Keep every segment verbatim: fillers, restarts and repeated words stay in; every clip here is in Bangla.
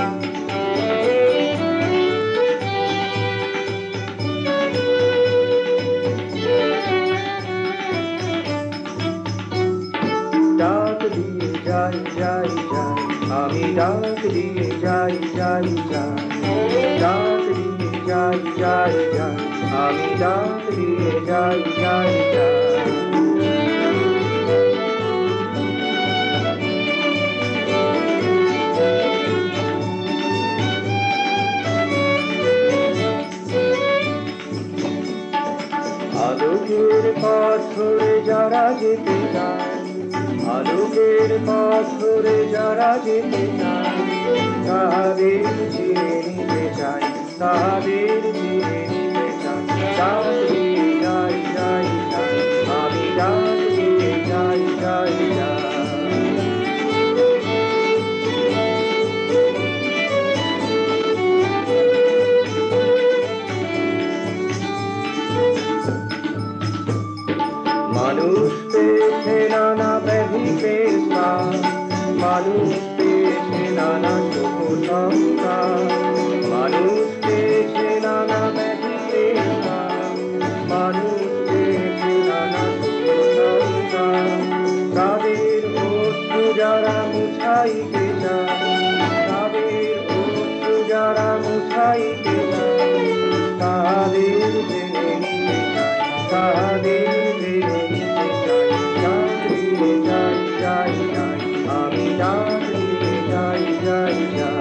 ডাক দিয়ে যাই যাই যাই, আমি ডাক দিয়ে যাই যাই যাই, ডাক দিয়ে যাই যাই যাই, আমি ডাক দিয়ে যাই যাই যাই। আলোকের পথ ধরে যারা যেতে চায়, আলোকের পথ ধরে যারা যেতে চায়, তাদের চিনে নিতে চাই, তাদের চিনে নিতে চাই। ডাক দিয়ে যাই যাই যাই, আমি ডাক দিয়ে যাই যাই যাই। মানুষ পেয়েছে নানা ব্যাধিতে স্থান, মানুষ পেয়েছে নানা সংসার, মানুষ পেয়েছে নানা ব্যাধিতে স্থান, মানুষ পেয়েছে নানা সংসার। তাদের অশ্রু যারা মুছাইতে চায়, তাদের অশ্রু যারা মুছাইতে চায়, তাদের জেনে নিতে চায়, তাদের জেনে নিতে চাই। ডাক দিয়ে যাই যাই যাই, আমি ডাক দিয়ে যাই যাই যাই।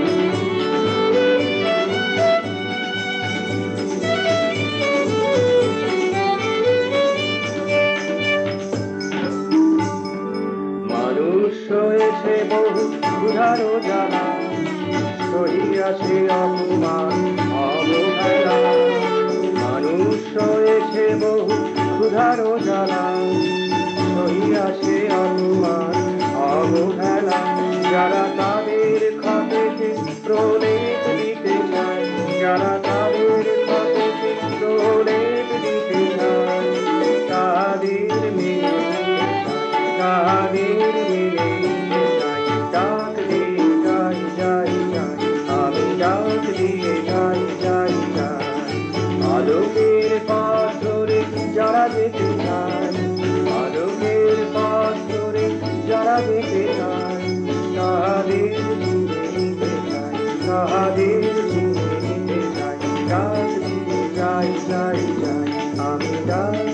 মানুষ হয়েছে বহু ক্ষুধার জ্বালা, সহিয়াছে অপমান অবহেলা। মানুষ হয়েছে বহু ক্ষুধার জ্বালা, সহিয়াছে অপমান অবহেলা। যারা তাদের ক্ষতেতে প্রলেপ দিতে চায়, যারা তাদের ক্ষতেতে প্রলেপ দিতে চায়, তাদের মেনে নিতে চাই, তাদের মেনে নিতে চাই। ডাক দিয়ে যাই যাই যাই, আমি ডাক দিয়ে যাই যাই যাই। আলোকের পথ ধরে যারা যেতে চায়, আলোকের পথ ধরে যারা যেতে চায়, তাদের চিনে নিতে চাই, তাদের চিনে নিতে চাই। ডাক দিয়ে যাই যাই যাই, আমি ডাক